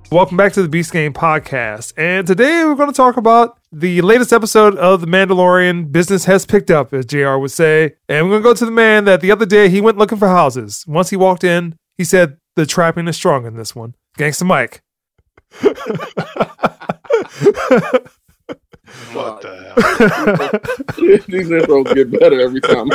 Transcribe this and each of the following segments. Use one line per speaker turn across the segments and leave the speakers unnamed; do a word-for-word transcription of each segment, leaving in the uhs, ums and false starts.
Welcome back to the Beast Game Podcast. And today we're going to talk about the latest episode of The Mandalorian. Business has picked up, as J R would say. And we're going to go to the man that the other day he went looking for houses. Once he walked in, he said the trapping is strong in this one. Gangsta Mike.
What the hell? These intros get better every time.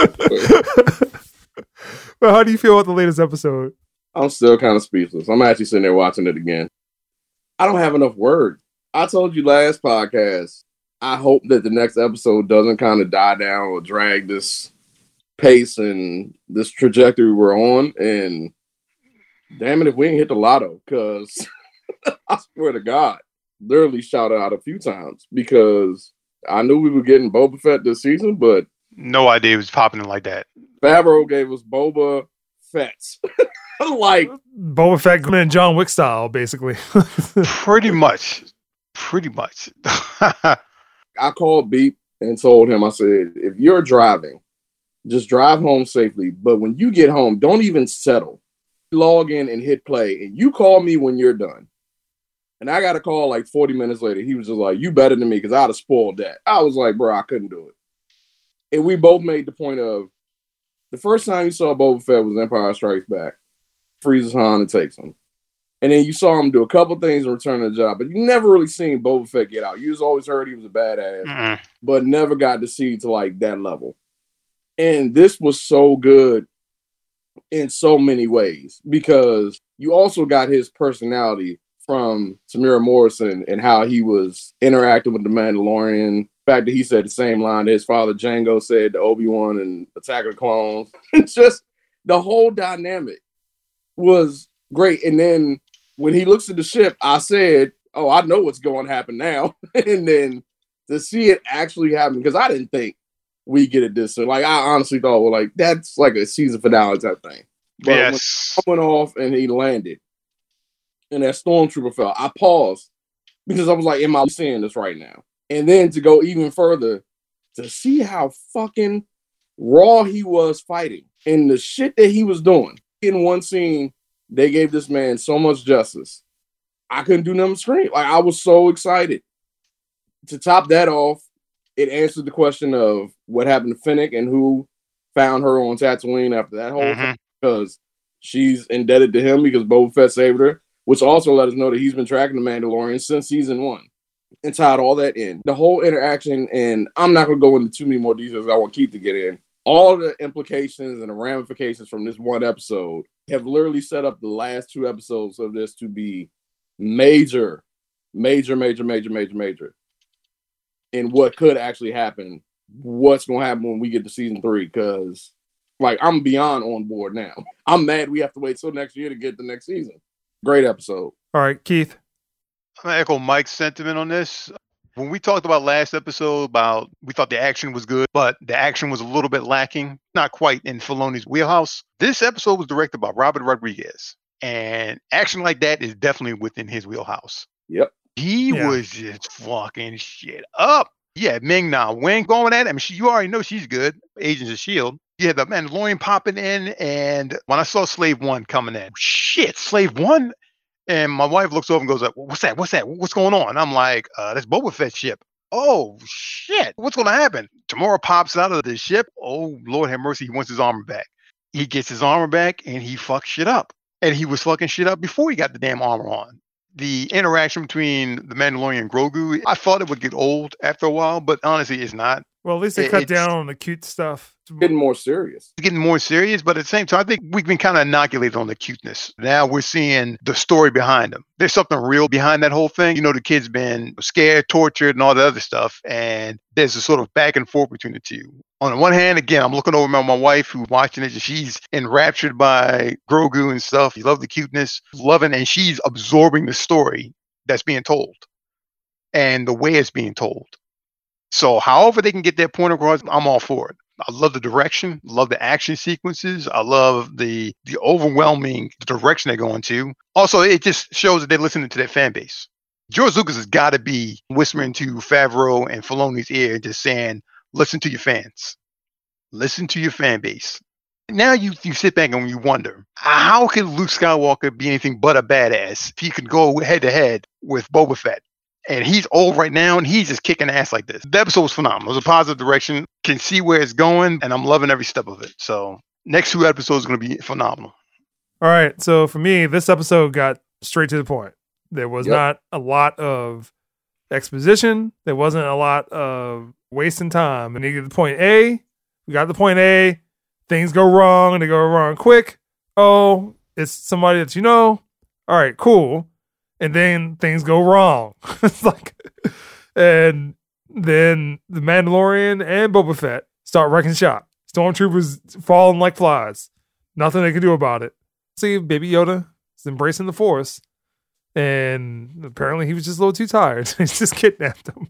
Well, how do you feel about the latest episode?
I'm still kind of speechless. I'm actually sitting there watching it again. I don't have enough words. I told you last podcast, I hope that the next episode doesn't kind of die down or drag this pace and this trajectory we're on. And damn it, if we ain't hit the lotto, because I swear to God, literally shouted out a few times because I knew we were getting Boba Fett this season, but
no idea it was popping in like that.
Favreau gave us Boba Fett. Like
Boba Fett going in John Wick style, basically.
Pretty much. Pretty much.
I called Beep and told him, I said, if you're driving, just drive home safely. But when you get home, don't even settle. Log in and hit play. And you call me when you're done. And I got a call like forty minutes later. He was just like, you better than me because I'd have spoiled that. I was like, bro, I couldn't do it. And we both made the point of the first time you saw Boba Fett was Empire Strikes Back. Freezes Han and takes him. And then you saw him do a couple things in Return of the Job, but you never really seen Boba Fett get out. You just always heard he was a badass, mm-hmm. but never got to see to like that level. And this was so good in so many ways because you also got his personality from Tamira Morrison and how he was interacting with the Mandalorian. The fact that he said the same line that his father Django said to Obi-Wan and Attack of the Clones. It's just the whole dynamic was great. And then when he looks at the ship, I said, oh, I know what's going to happen now. And then to see it actually happen, because I didn't think we get it this soon. Like, I honestly thought, well, like, that's like a season finale type thing. But
yes.
when he went off and he landed and that stormtrooper fell, I paused because I was like, am I seeing this right now? And then to go even further, to see how fucking raw he was fighting and the shit that he was doing. In one scene, they gave this man so much justice. I couldn't do nothing but scream. Like, I was so excited. To top that off, it answered the question of what happened to Fennec and who found her on Tatooine after that whole
mm-hmm.
thing, because she's indebted to him because Boba Fett saved her, which also let us know that he's been tracking the Mandalorian since season one and tied all that in. The whole interaction, and I'm not going to go into too many more details. I want Keith to get in. All the implications and the ramifications from this one episode have literally set up the last two episodes of this to be major, major, major, major, major, major. And what could actually happen, what's going to happen when we get to season three, because, like, I'm beyond on board now. I'm mad we have to wait till next year to get the next season. Great episode.
All right, Keith.
I'm going to echo Mike's sentiment on this. When we talked about last episode about we thought the action was good, but the action was a little bit lacking, not quite in Filoni's wheelhouse. This episode was directed by Robert Rodriguez, and action like that is definitely within his wheelhouse.
Yep.
He
yeah.
was just fucking shit up. Yeah, Ming-Na Wen going at it. I mean, she, you already know she's good. Agents of S H I E L D. You had the Mandalorian popping in, and when I saw Slave One coming in, shit, Slave One? And my wife looks over and goes like, what's that? What's that? What's going on? I'm like, uh, that's Boba Fett ship. Oh, shit. What's going to happen? Tamora pops out of the ship. Oh, Lord have mercy. He wants his armor back. He gets his armor back and he fucks shit up. And he was fucking shit up before he got the damn armor on. The interaction between the Mandalorian and Grogu, I thought it would get old after a while, but honestly, it's not.
Well, at least they
It-
cut
it's-
down on the cute stuff.
Getting more serious.
Getting more serious, but at the same time, I think we've been kind of inoculated on the cuteness. Now we're seeing the story behind them. There's something real behind that whole thing. You know, the kid's been scared, tortured, and all the other stuff. And there's a sort of back and forth between the two. On the one hand, again, I'm looking over at my wife who's watching it. And she's enraptured by Grogu and stuff. You love the cuteness, loving, and she's absorbing the story that's being told and the way it's being told. So however they can get that point across, I'm all for it. I love the direction, love the action sequences. I love the the overwhelming direction they're going to. Also, it just shows that they're listening to their fan base. George Lucas has got to be whispering to Favreau and Filoni's ear, just saying, listen to your fans. Listen to your fan base. Now you, you sit back and you wonder, how could Luke Skywalker be anything but a badass if he could go head to head with Boba Fett? And he's old right now, and he's just kicking ass like this. The episode was phenomenal. It was a positive direction. Can see where it's going, and I'm loving every step of it. So next two episodes are going to be phenomenal.
All right. So for me, this episode got straight to the point. There was
Yep.
not a lot of exposition. There wasn't a lot of wasting time. And you get to point A. We got to point A. Things go wrong, and they go wrong quick. Oh, it's somebody that you know. All right, cool. And then things go wrong. It's like, and then the Mandalorian and Boba Fett start wrecking shop. Stormtroopers falling like flies. Nothing they can do about it. See, Baby Yoda is embracing the Force, and apparently he was just a little too tired. He just kidnapped him.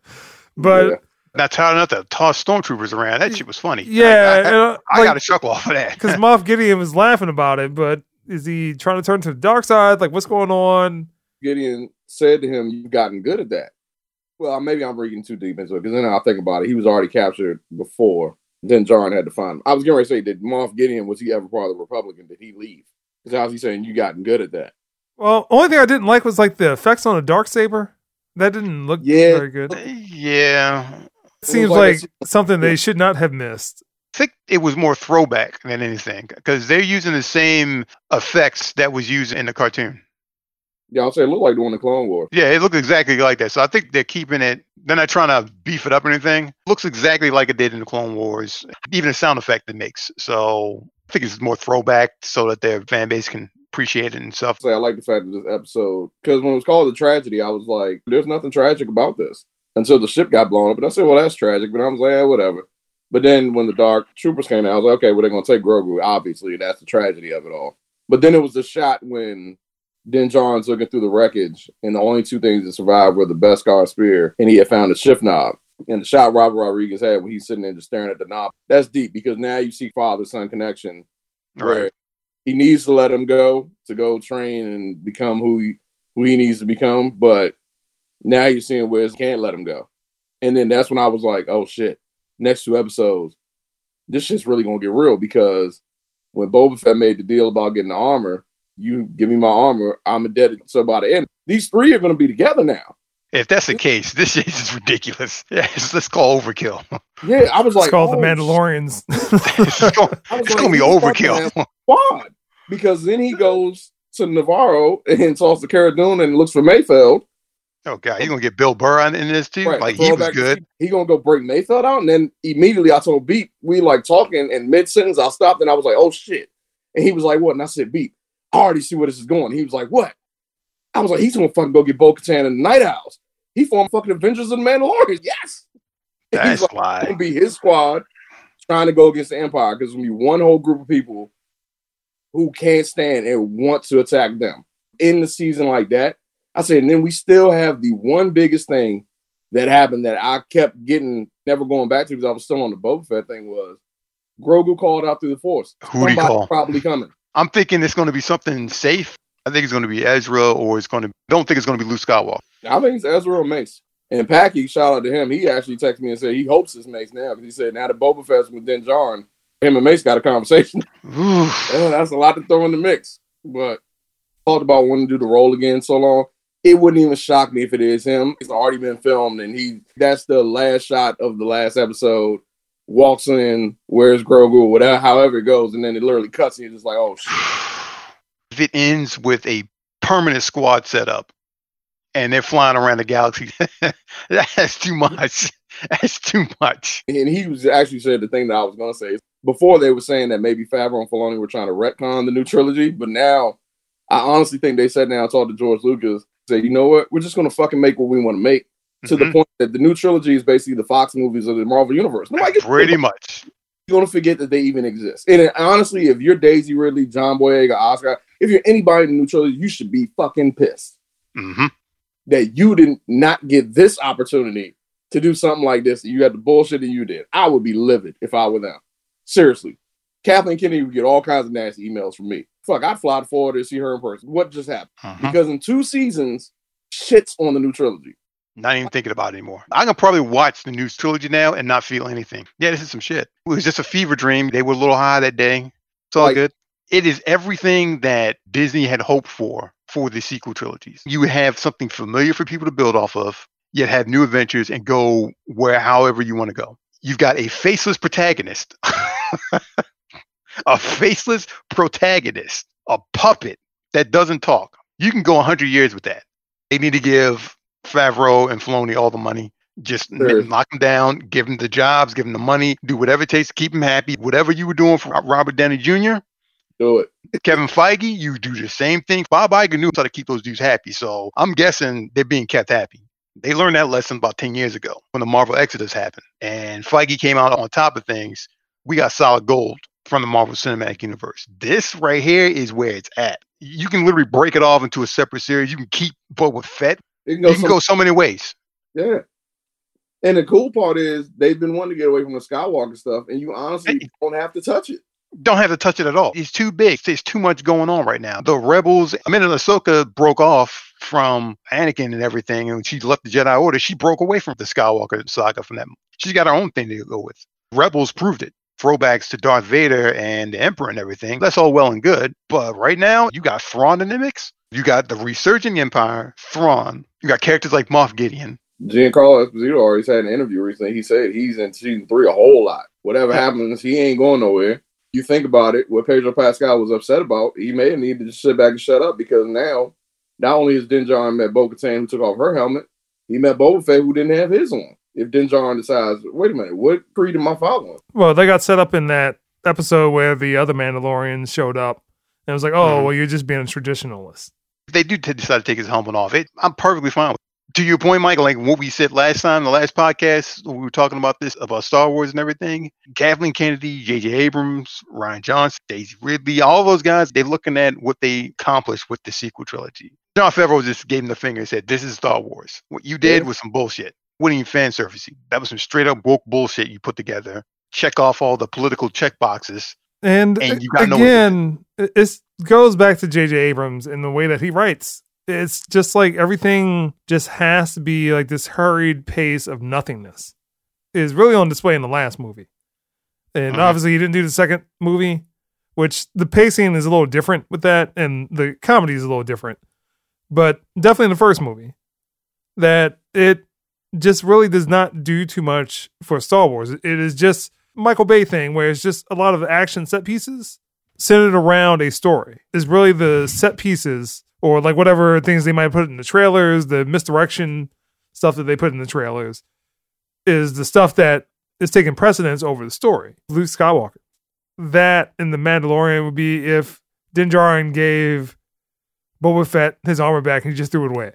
But
Yeah.
Not tired enough to toss stormtroopers around. That shit was funny.
yeah,
I, I,
and, uh,
I
like,
got a chuckle off of that.
because Moff Gideon was laughing about it, but is he trying to turn to the dark side? Like, what's going on?
Gideon said to him, "You've gotten good at that." Well, maybe I'm reading too deep into it, because then I'll think about it. He was already captured before. Then John had to find him. I was getting ready to say, did Moff Gideon, was he ever part of the Republican? Did he leave? Because how's he saying you gotten good at that?
Well, only thing I didn't like was like the effects on a dark saber. That didn't look
Yeah.
very good. It
Yeah.
seems
like
like something they should not have missed.
I think it was more throwback than anything, because they're using the same effects that was used in the cartoon.
Yeah, I'll say it looked like doing the Clone Wars.
Yeah, it looked exactly like that. So I think they're keeping it. They're not trying to beef it up or anything. It looks exactly like it did in the Clone Wars. Even the sound effect it makes. So I think it's more throwback so that their fan base can appreciate it and stuff.
Say I like the fact that this episode, because when it was called the tragedy, I was like, "There's nothing tragic about this." Until the ship got blown up, and I said, "Well, that's tragic." But I was like, "Yeah, whatever." But then when the Dark Troopers came out, I was like, "Okay, well, they're gonna take Grogu. Obviously, that's the tragedy of it all." But then it was the shot when Din Djarin's looking through the wreckage, and the only two things that survived were the Beskar spear, and he had found a shift knob. And the shot Robert Rodriguez had when he's sitting there just staring at the knob. That's deep, because now you see father-son connection, where
Right.
he needs to let him go to go train and become who he, who he needs to become. But now you're seeing where he can't let him go. And then that's when I was like, oh shit, next two episodes, this shit's really going to get real, because when Boba Fett made the deal about getting the armor, you give me my armor, I'm indebted. So by the end, these three are going to be together now.
If that's the case, this shit is ridiculous. Yeah, it's, let's call overkill.
Yeah, I was like,
It's called
oh,
the Mandalorians.
it's going,
I was
it's
like,
going to be
he's about to have
overkill.
Squad. Because then he goes to Navarro and talks to Cara Dune and looks for Mayfeld.
Oh, God. He's going to get Bill Burr in this, too.
Right,
Like,
throw
he
it
was
back to
good.
Steve. He gonna go break Mayfeld out, and then immediately I told Beep, we like talking, and mid sentence I stopped and I was like, oh shit. And he was like, what? And I said, Beep, I already see where this is going. He was like, what? I was like, he's gonna fucking go get Bo-Katan and the Night Owls. He formed fucking Avengers of the Mandalorians. Yes. And
That's
he's like,
why.
it's gonna be his squad trying to go against the Empire, because it's gonna be one whole group of people who can't stand and want to attack them in the season like that. I said, and then we still have the one biggest thing that happened that I kept getting, never going back to, because I was still on the Boba Fett thing, was Grogu called out through the Force.
Who'd he
Somebody's
call?
Probably coming.
I'm thinking it's going to be something safe. I think it's going to be Ezra, or it's going to. Don't think it's going to be Luke Skywalker.
I think it's Ezra or Mace. And Packy, shout out to him. He actually texted me and said he hopes it's Mace now, because he said now that Boba Fett's with Din Djarin, him and Mace got a conversation.
Ooh.
Yeah, that's a lot to throw in the mix. But talked about wanting to do the role again so long. It wouldn't even shock me if it is him. It's already been filmed, and he that's the last shot of the last episode. Walks in, where's Grogu, whatever, however it goes, and then it literally cuts, and you're just like, oh shit.
If it ends with a permanent squad setup and they're flying around the galaxy, that's too much. That's too much.
And he was actually said the thing that I was gonna say. Before they were saying that maybe Favreau and Filoni were trying to retcon the new trilogy, but now I honestly think they sat down and talked to George Lucas, said, you know what, we're just gonna fucking make what we want to make. To
Mm-hmm.
the point that the new trilogy is basically the Fox movies of the Marvel Universe. Nobody gives a
Pretty
shit.
much.
You're gonna forget that they even exist. And honestly, if you're Daisy Ridley, John Boyega, Oscar, if you're anybody in the new trilogy, you should be fucking pissed
Mm-hmm.
that you did not get this opportunity to do something like this. You had the bullshit that you did. I would be livid if I were them. Seriously. Kathleen Kennedy would get all kinds of nasty emails from me. Fuck, I'd fly to Florida to see her in person. What just happened?
Uh-huh.
Because in two seasons, shit's on the new trilogy.
Not even thinking about it anymore. I can probably watch the new trilogy now and not feel anything. Yeah, this is some shit. It was just a fever dream. They were a little high that day. It's all like, good. It is everything that Disney had hoped for for the sequel trilogies. You would have something familiar for people to build off of, yet have new adventures and go where however you want to go. You've got a faceless protagonist. A faceless protagonist. A puppet that doesn't talk. You can go one hundred years with that. They need to give Favreau and Filoni all the money. Just sure. knock them down, give them the jobs, give them the money, do whatever it takes to keep them happy. Whatever you were doing for Robert Downey Junior,
do it.
Kevin Feige, you do the same thing. Bob Iger knew how to keep those dudes happy. So I'm guessing they're being kept happy. They learned that lesson about ten years ago when the Marvel Exodus happened. And Feige came out on top of things. We got solid gold from the Marvel Cinematic Universe. This right here is where it's at. You can literally break it off into a separate series. You can keep Boba Fett. You can go, you can some, go so many ways.
Yeah. And the cool part is they've been wanting to get away from the Skywalker stuff, and you honestly hey, don't have to touch it.
Don't have to touch it at all. It's too big. There's too much going on right now. The Rebels, I mean, Ahsoka broke off from Anakin and everything, and when she left the Jedi Order, she broke away from the Skywalker saga from that. She's got her own thing to go with. Rebels proved it. Throwbacks to Darth Vader and the Emperor and everything. That's all well and good. But right now, you got Thrawn in the mix. You got the resurging Empire, Thrawn. You got characters like Moff Gideon.
Giancarlo Esposito already had an interview recently. He said he's in season three a whole lot. Whatever yeah. happens, he ain't going nowhere. You think about it, what Pedro Pascal was upset about, he may have needed to just sit back and shut up because now, not only has Din Djarin met Bo-Katan who took off her helmet, he met Boba Fett who didn't have his on. If Din Djarin decides, wait a minute, what creed am I following?
Well, they got set up in that episode where the other Mandalorians showed up. And it was like, oh, mm-hmm. well, you're just being a traditionalist.
If they do t- decide to take his helmet off, it, I'm perfectly fine with it. To your point, Michael, like what we said last time, the last podcast, we were talking about this, about Star Wars and everything. Kathleen Kennedy, J J Abrams, Rian Johnson, Daisy Ridley, all those guys, they're looking at what they accomplished with the sequel trilogy. Jon Favreau just gave them the finger and said, this is Star Wars. What you did yeah. was some bullshit. What do you fan service? That was some straight up woke bullshit you put together. Check off all the political check boxes.
And, and you got again, it goes back to J J Abrams and the way that he writes. It's just like everything just has to be like this hurried pace of nothingness is really on display in the last movie. And mm-hmm. obviously he didn't do the second movie, which the pacing is a little different with that. And the comedy is a little different, but definitely in the first movie that it just really does not do too much for Star Wars. It is just Michael Bay thing where it's just a lot of action set pieces centered around a story. It's really the set pieces or like whatever things they might put in the trailers, the misdirection stuff that they put in the trailers is the stuff that is taking precedence over the story. Luke Skywalker. That in The Mandalorian would be if Din Djarin gave Boba Fett his armor back and he just threw it away.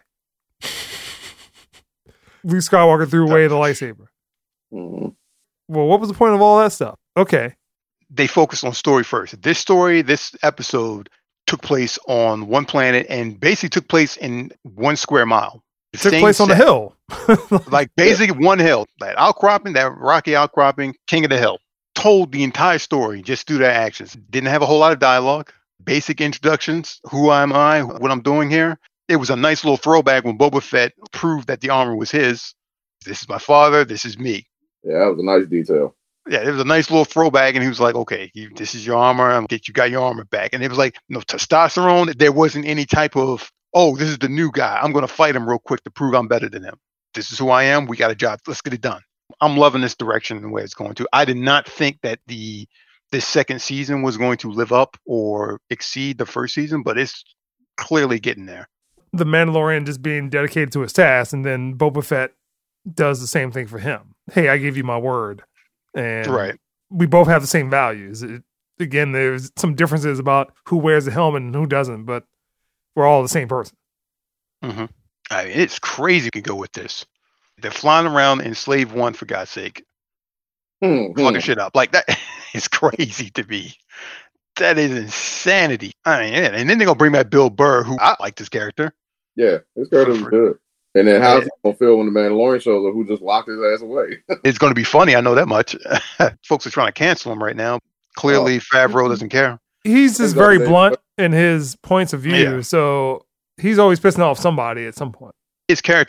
Luke Skywalker threw away the lightsaber. Mm-hmm. Well, what was the point of all that stuff? Okay.
They focused on story first. This story, this episode took place on one planet and basically took place in one square mile.
It took place set. on the hill.
Like basically one hill. That outcropping, that rocky outcropping, king of the hill. Told the entire story just through their actions. Didn't have a whole lot of dialogue. Basic introductions. Who am I? What I'm doing here. It was a nice little throwback when Boba Fett proved that the armor was his. This is my father. This is me.
Yeah, that was a nice detail.
Yeah, it was a nice little throwback, and he was like, okay, you, this is your armor. I'm get you got your armor back. And it was like, no testosterone. There wasn't any type of, oh, this is the new guy. I'm going to fight him real quick to prove I'm better than him. This is who I am. We got a job. Let's get it done. I'm loving this direction and the way it's going to. I did not think that the this second season was going to live up or exceed the first season, but it's clearly getting there.
The Mandalorian just being dedicated to his task, and then Boba Fett does the same thing for him. Hey, I give you my word. And
right.
we both have the same values. It, again, there's some differences about who wears the helmet and who doesn't, but we're all the same person.
Mm-hmm. I mean, it's crazy you can go with this. They're flying around in Slave One, for God's sake. Mm-hmm. Fucking shit up. Like, that is crazy to me. That is insanity. I mean, and then they're going to bring back Bill Burr, who I like this character.
Yeah, this character was good. And then how's it going to feel when the Mandalorian shows up, who just locked his ass away?
It's going to be funny. I know that much. Folks are trying to cancel him right now. Clearly, oh. Favreau doesn't care.
He's just very blunt in his points of view. Yeah. So he's always pissing off somebody at some point.
His character was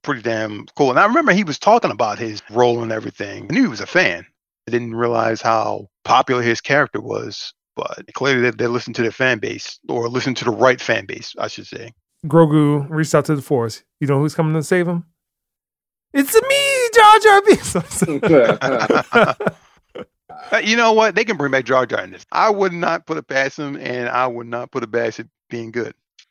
pretty damn cool. And I remember he was talking about his role and everything. I knew he was a fan. I didn't realize how popular his character was, but clearly they, they listened to their fan base, or listened to the right fan base, I should say.
Grogu reached out to the Force. You know who's coming to save him? It's me, Jar Jar Binks.
Uh, you know what? They can bring back Jar Jar in this. I would not put it past him, and I would not put it past it being good.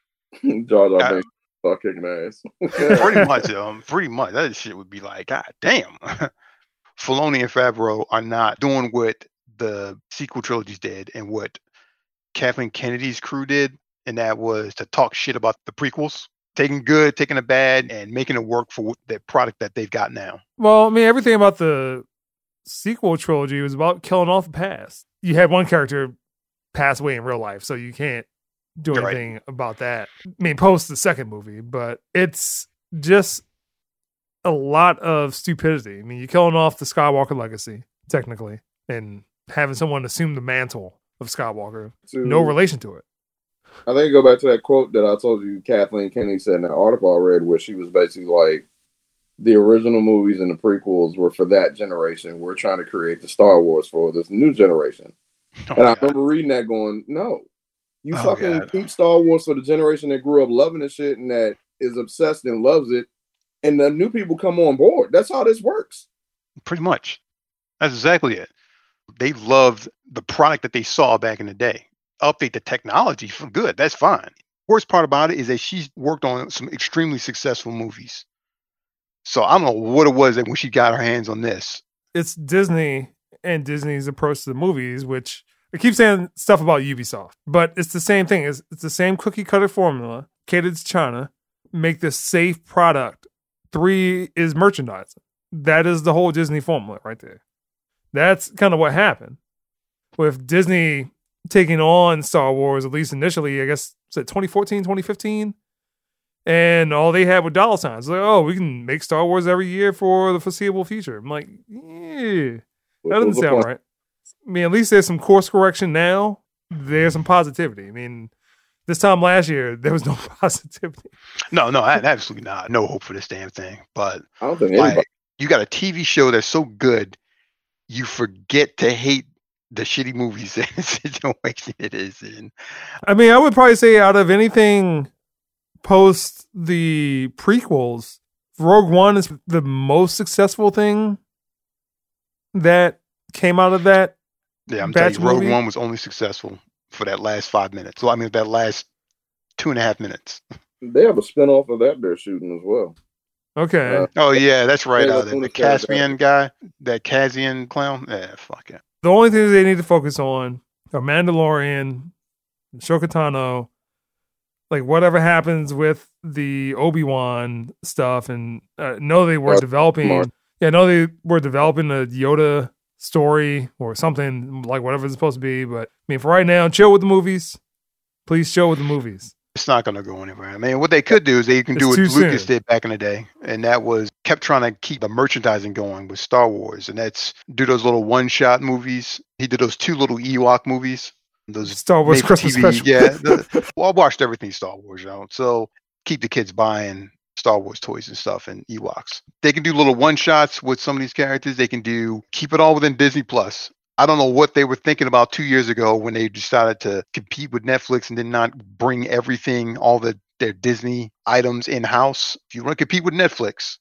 Jar Jar Binks start kicking ass.
Pretty much, um, pretty much. That shit would be like, God damn. Filoni and Favreau are not doing what the sequel trilogies did and what Kathleen Kennedy's crew did, and that was to talk shit about the prequels, taking good, taking a bad, and making it work for the product that they've got now.
Well, I mean, everything about the sequel trilogy was about killing off the past. You had one character pass away in real life, so you can't do
You're
anything
right.
about that. I mean, post the second movie, but it's just a lot of stupidity. I mean, you're killing off the Skywalker legacy, technically, and having someone assume the mantle of Skywalker.
To-
No relation to it.
I think go back to that quote that I told you Kathleen Kennedy said in that article I read, where she was basically like, the original movies and the prequels were for that generation. We're trying to create the Star Wars for this new generation.
Oh,
and I
God.
remember reading that going, no. You
Oh,
fucking
God.
keep Star Wars for the generation that grew up loving this shit and that is obsessed and loves it. And the new people come on board. That's how this works.
Pretty much. That's exactly it. They loved the product that they saw back in the day. Update the technology for good. That's fine. Worst part about it is that she's worked on some extremely successful movies. So I don't know what it was that when she got her hands on this.
It's Disney and Disney's approach to the movies, which I keep saying stuff about Ubisoft, but it's the same thing. It's, it's the same cookie cutter formula, catered to China, make this safe product. Three is merchandising. That is the whole Disney formula right there. That's kind of what happened with Disney taking on Star Wars, at least initially, I guess, was it twenty fourteen, twenty fifteen? And all they had were dollar signs. Like, oh, we can make Star Wars every year for the foreseeable future. I'm like, yeah, that doesn't sound right. I mean, at least there's some course correction now. There's some positivity. I mean, this time last year, there was no positivity.
No, no, I- absolutely not. No hope for this damn thing. But
I don't think anybody.
like, you got a T V show that's so good, you forget to hate the shitty movies and situation it is in.
I mean, I would probably say out of anything post the prequels, Rogue One is the most successful thing that came out of that.
Yeah, I'm telling
Batch
you, Rogue
movie?
One was only successful for that last five minutes. So I mean, that last two and a half minutes.
They have a spinoff of that they're shooting as well.
Okay.
Uh,
Oh yeah, that's right.
Yeah,
Uh,
that's
the,
one
the
of the guys
Caspian guy, that Cassian clown. Yeah, fuck it.
The only things they need to focus on are Mandalorian, Ahsoka Tano, like whatever happens with the Obi-Wan stuff, and uh, know they were
Mark-
developing.
Mark.
Yeah, I know they were developing a Yoda story or something like whatever it's supposed to be. But I mean, for right now, chill with the movies. Please chill with the movies.
It's not going to go anywhere. I mean, what they could do is they can
It's
do what
too
Lucas
soon.
did back in the day, and that was kept trying to keep the merchandising going with Star Wars, and that's do those little one-shot movies. He did those two little Ewok movies. Those
Star Wars
made for
Christmas
T V.
special.
Yeah, the, well, I watched everything Star Wars, you know, so keep the kids buying Star Wars toys and stuff and Ewoks. They can do little one-shots with some of these characters. They can do keep it all within Disney Plus. I don't know what they were thinking about two years ago when they decided to compete with Netflix and did not bring everything, all the their Disney items in-house. If you want to compete with Netflix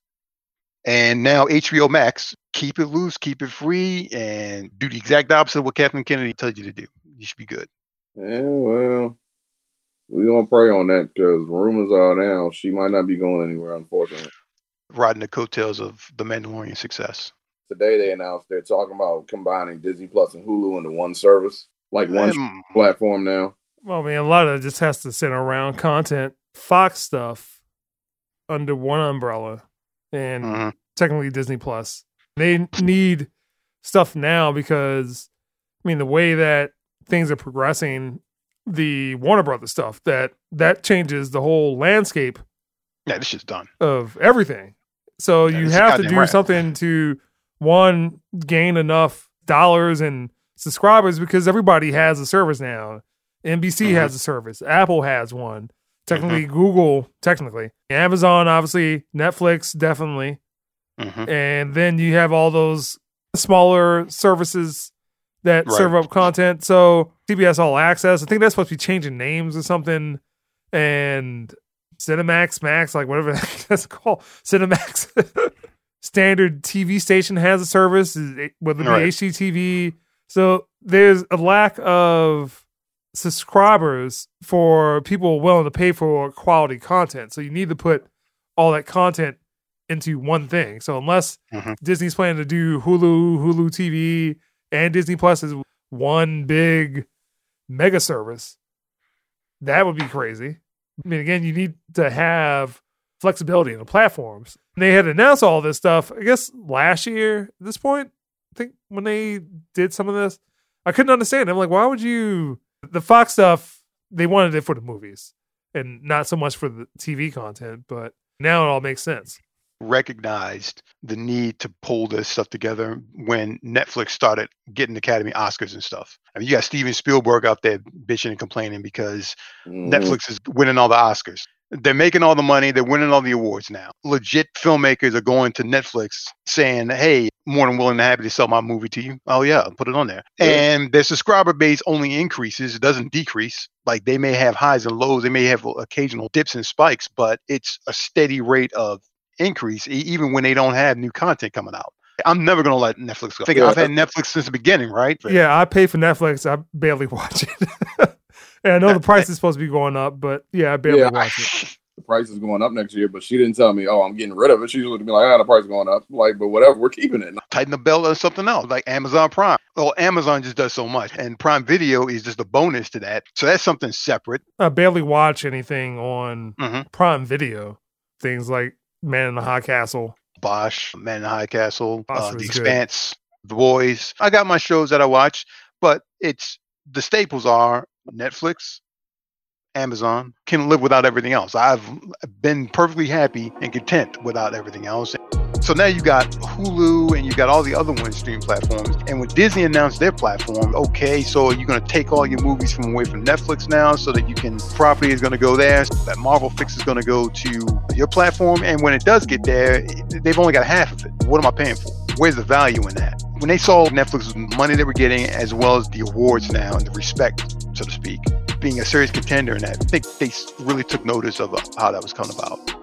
and now H B O Max, keep it loose, keep it free, and do the exact opposite of what Kathleen Kennedy tells you to do. You should be good.
Yeah, well, we're going to pray on that because rumors are now she might not be going anywhere, unfortunately.
Riding the coattails of the Mandalorian success.
Today they announced they're talking about combining Disney Plus and Hulu into one service, like one
Um,
platform now.
Well, I mean, a lot of it just has to center around content, Fox stuff under one umbrella, and
mhm.
technically Disney Plus. They need stuff now because, I mean, the way that things are progressing, the Warner Brothers stuff, that that changes the whole landscape
Yeah, this shit's done.
of everything. So
Yeah,
you
this is
have to
goddamn
do
right.
something to, one, gain enough dollars and subscribers because everybody has a service now. N B C
Mhm.
has a service. Apple has one. Technically, mm-hmm. Google, technically. Amazon, obviously. Netflix, definitely.
Mm-hmm.
And then you have all those smaller services that
Right.
serve up content. So C B S All Access, I think that's supposed to be changing names or something. And Cinemax, Max, like whatever that's called. Cinemax. Standard T V station has a service, whether it be
Right.
H D T V. So there's a lack of subscribers for people willing to pay for quality content. So you need to put all that content into one thing. So unless
Mhm.
Disney's planning to do Hulu, Hulu T V, and Disney Plus is one big mega service, that would be crazy. I mean, again, you need to have flexibility in the platforms. And they had announced all this stuff, I guess, last year at this point. I think when they did some of this, I couldn't understand. I'm like, why would you? The Fox stuff, they wanted it for the movies and not so much for the T V content, but now it all makes sense.
Recognized the need to pull this stuff together when Netflix started getting Academy Oscars and stuff. I mean, you got Steven Spielberg out there bitching and complaining because
Mhm.
Netflix is winning all the Oscars. They're making all the money. They're winning all the awards now. Legit filmmakers are going to Netflix saying, hey, more than willing to happy to sell my movie to you. Oh, yeah, put it on there.
Yeah.
And their subscriber base only increases. It doesn't decrease. Like they may have highs and lows. They may have occasional dips and spikes, but it's a steady rate of increase, e- even when they don't have new content coming out. I'm never going to let Netflix go. I think
Yeah.
I've had Netflix since the beginning, right?
Yeah, I pay for Netflix. I barely watch it. And I know the price is supposed to be going up, but yeah, I barely
Yeah.
watch it.
The price is going up next year, but she didn't tell me, oh, I'm getting rid of it. She just looked at me like, ah, the price is going up. Like, but whatever, we're keeping it.
Tighten the belt or something else, like Amazon Prime. Well, Amazon just does so much, and Prime Video is just a bonus to that. So that's something separate.
I barely watch anything on
Mhm.
Prime Video. Things like Man in the High Castle.
Bosch, Man in the High Castle,
Bosch
uh, The
was good.
Expanse, The Boys. I got my shows that I watch, but it's the staples are Netflix, Amazon. Can live without everything else. I've been perfectly happy and content without everything else. So now you got Hulu and you got all the other one stream platforms. And when Disney announced their platform, okay, so you're going to take all your movies from away from Netflix now so that you can, property is going to go there. That Marvel fix is going to go to your platform. And when it does get there, they've only got half of it. What am I paying for? Where's the value in that? When they saw Netflix's money they were getting, as well as the awards now and the respect, so to speak, being a serious contender in that, I think they really took notice of how that was coming about.